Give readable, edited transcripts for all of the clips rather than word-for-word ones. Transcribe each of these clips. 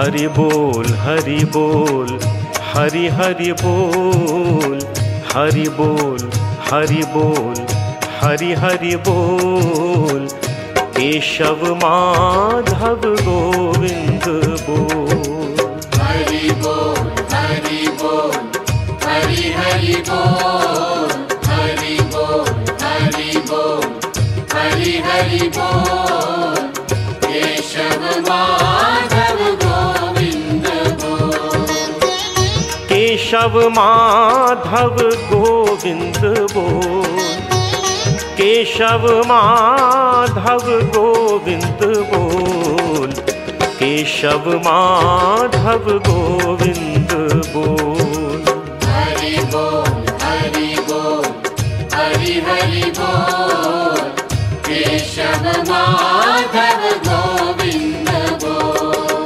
हरि बोल हरि बोल, हरि हरि बोल, हरि बोल हरि बोल, हरि हरि बोल। केशव माधव गोविंद बोल। हरि बोल हरि बोल, हरि हरि बोल, हरि बोल हरि बोल, हरि हरि बोल। केशव माधव गोविंद बोल। केशव माधव गोविंद बोल, केशव माधव गोविंद बोल, केशव माधव गोविंद बोल। हरि बोल हरि बोल, हरि हरि बोल। केशव माधव गोविंद बोल।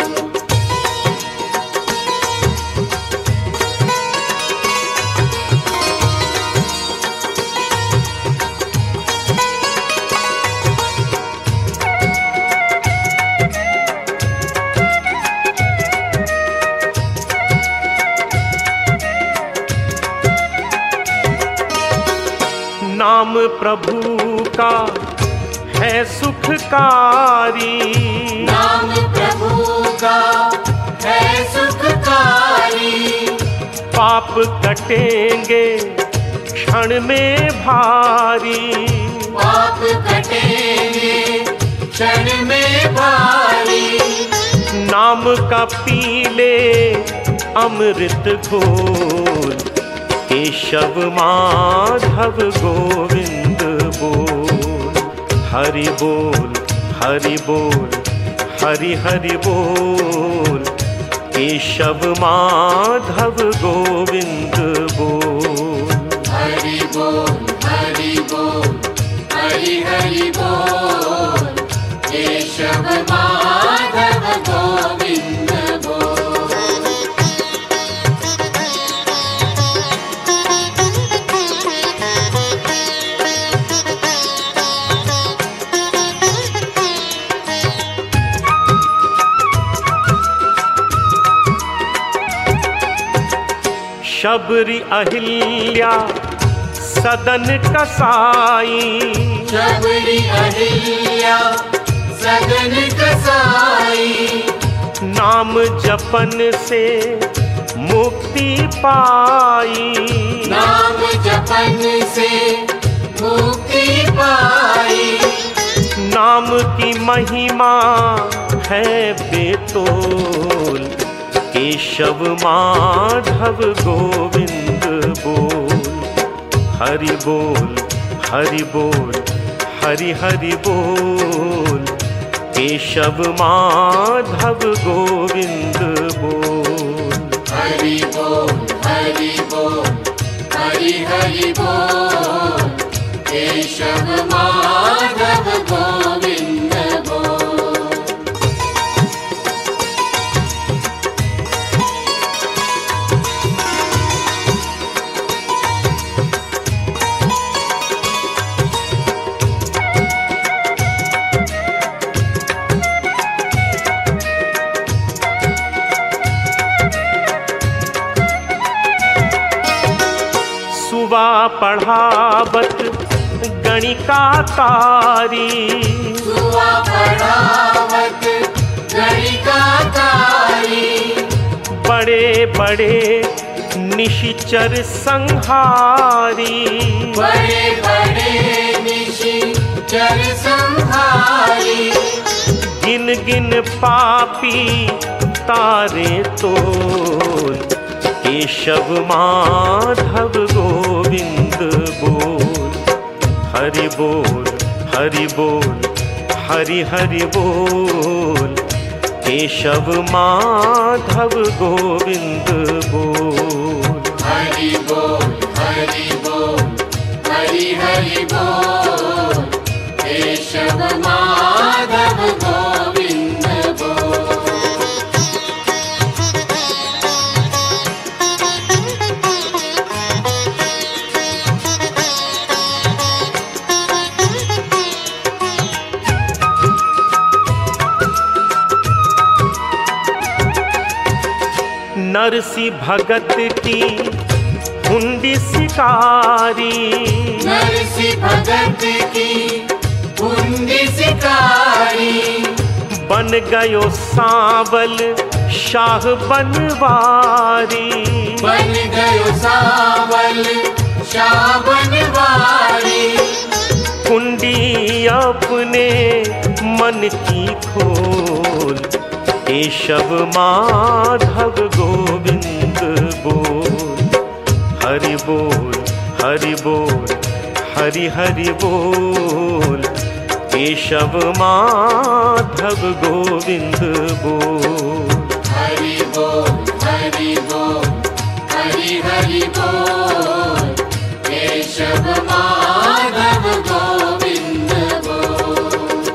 नाम प्रभु का है सुखकारी, नाम प्रभु का है सुखकारी। पाप कटेंगे क्षण में भारी, पाप कटेंगे क्षण में भारी। नाम का पीले अमृत घोल। केशव माधव गोविंद बोल। हरि बोल हरि बोल, हरि हरि बोल। केशव माधव गोविंद बोल। हरि बोल हरि बोल, हरि हरि बोल। केशव माधव गोविंद बोल। शबरी अहिल्या सदन कसाई, शबरी अहिल्या सदन कसाई। नाम जपन से मुक्ति पाई, नाम जपन से मुक्ति पाई। नाम की महिमा है बेतोल। केशव माधव गोविंद बोल। हरि बोल हरि बोल, हरि हरि बोल। केशव माधव गोविंद बोल। हरि बोल हरि बोल, हरि हरि बोल। केशव माधव गोविंद बोल। सुवा पढ़ावत गणिकाकारी, सुवा पढ़ावत गणिकाकारी। बड़े बड़े निशिचर संहारी। बड़े बड़े निशिचर संहारी। गिन गिन पापी तारे तोल। केशव माधव गोविंद बोल। हरि बोल हरि बोल, हरि हरि बोल। केशव माधव गोविंद बोल। हरि बोल हरि बोल, हरि हरि बोल। केशव माधव गोविंद बोल। नरसी भगत की हुंडी शिकारी, नरसी भगत की हुंडी शिकारी, बन गयो सांवल शाह बनवारी, बन गयो सांवल शाह बनवारी। कुंडी अपने मन की खोल, केशव माधव गोविंद बोल। हरि बोल हरि बोल हरि हरि बोल, केशव माधव गोविंद बोल। हरि बोल हरि बोल हरि हरि बोल, केशव माधव गोविंद बोल।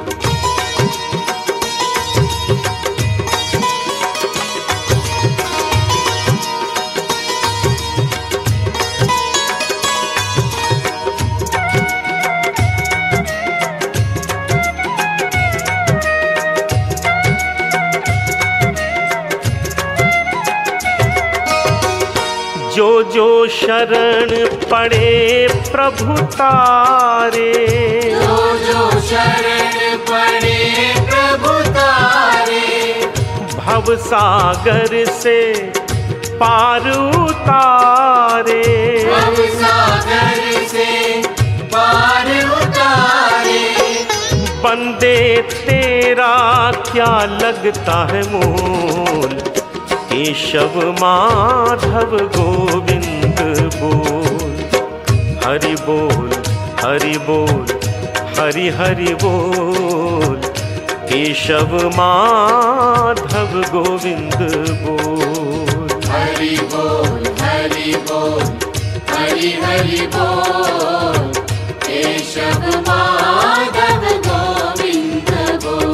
जो जो शरण पड़े प्रभु तारे, जो जो शरण पड़े प्रभु तारे, भव सागर से पार उतारे, भव सागर से पार उतारे। बंदे तेरा क्या लगता है मोल, केशव माधव गोविंद बोल। हरि बोल हरि बोल हरि हरि बोल, केशव माधव गोविंद बोल। हरि बोल हरि बोल हरि हरि बोल, केशव माधव गोविंद बोल।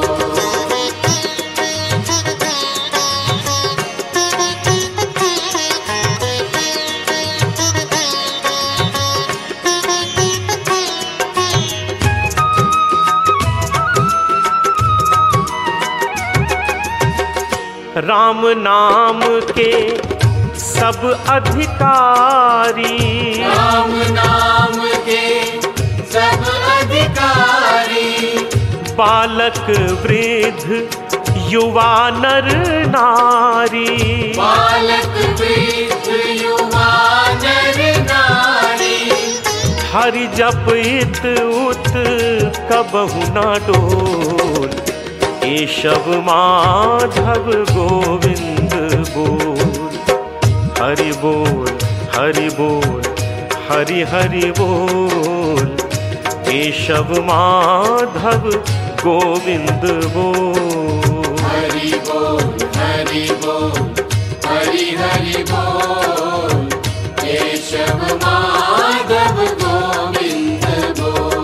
राम नाम के सब अधिकारी, राम नाम के सब अधिकारी, बालक वृद्ध युवा नर नारी, बालक वृद्ध युवा नर नारी। हरि जप इत उत कबहु न डोल, केशव माधव गोविंद बोल। हरि बोल हरि बोल हरि हरि बोल, केशव माधव गोविंद बोल। हरि बोल हरि बोल हरि हरि बोल, केशव माधव गोविंद बोल।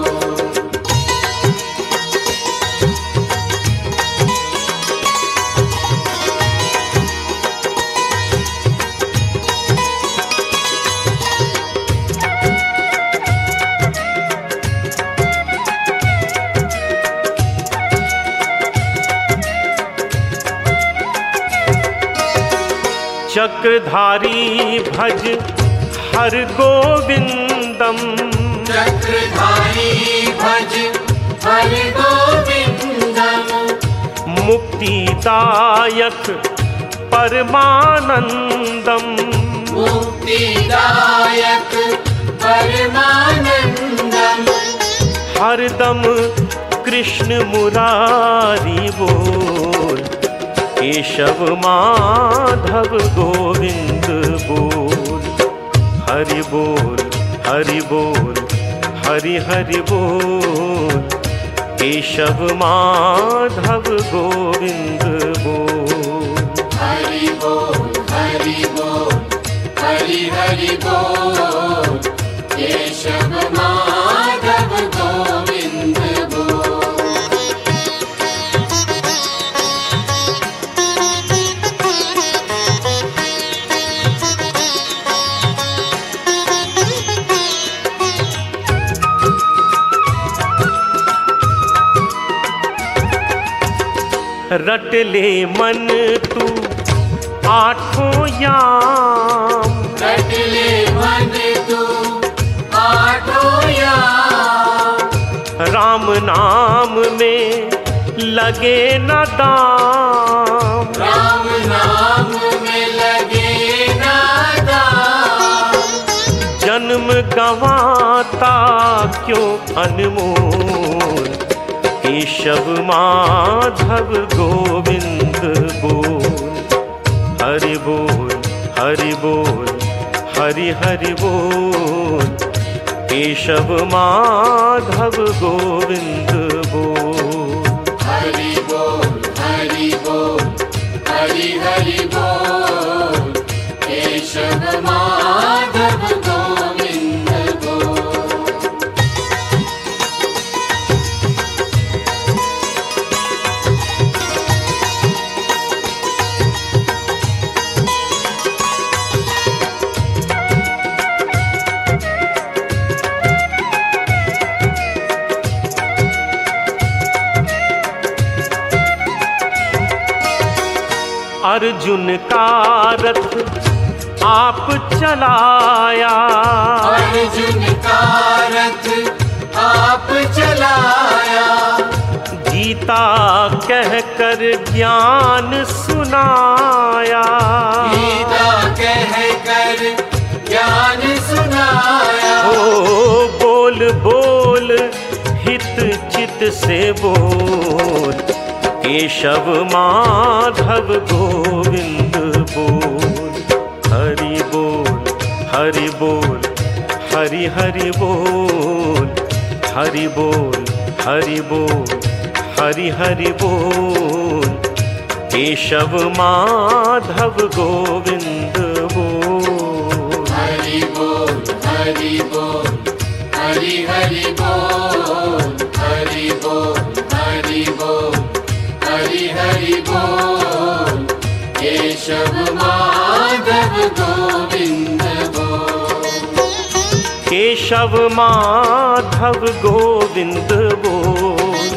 चक्रधारी भज हर गोविंदम, चक्रधारी भज हर गोविंदम, मुक्तिदायक परमानंदम, मुक्तिदायक परमानंदम। हरदम कृष्ण मुरारी बोल, केशव माधव गोविंद बोल। हरि बोल हरि बोल हरि हरि बोल, केशव माधव गोविंद बोल। हरि बोल हरि बोल हरि हरि बोल, केशव माधव गोविंद बोल। रट ले मन तू आठों याम, रट ले मन तू आठों याम। राम नाम में लगे न दाम, राम नाम में लगे ना दाम। जन्म गंवाता क्यों अनमोल, केशव माधव गोविंद बोल। हरि बोल हरि बोल हरि हरि बोल, केशव माधव गोविंद बोल। हरि बोल हरि बोल हरि हरि बोल, केशव माधव गोविंद बोल। अर्जुन का रथ आप चलाया, अर्जुन का रथ आप चलाया। गीता कहकर ज्ञान सुनाया, गीता कहकर ज्ञान सुनाया। ओ बोल बोल हित चित से बोल, केशव माधव गोविंद बोल। हरि बोल हरि बोल हरि हरि बोल, हरि बोल हरि बोल हरि हरि बोल, केशव माधव गोविंद बोल। हरि बोल हरि बोल हरि हरि बोल, हरि बोल हरि बोल हरि हरि बोल, केशव माधव गोविंद बोल। केशव माधव गोविंद बोल,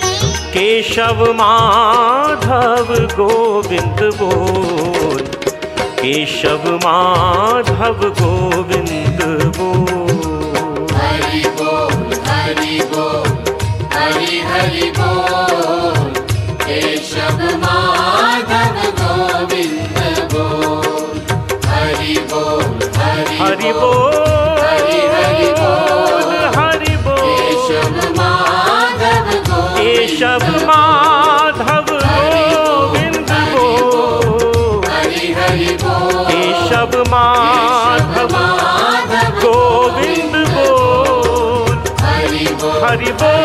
केशव माधव गोविंद बोल, केशव माधव गोविंद बोल। हरि बोल हरि बोल हरि हरि बोल, केशव माधव गोविंद बोल। हरि बोल हरि बोल हरि हरि बोल, हरि बोल, केशव माधव केशव गोविंद माधव गोविंद बोल। हरि हरि बोल, केशव माधव गोविंद बोल। हरि बोल हरि बोल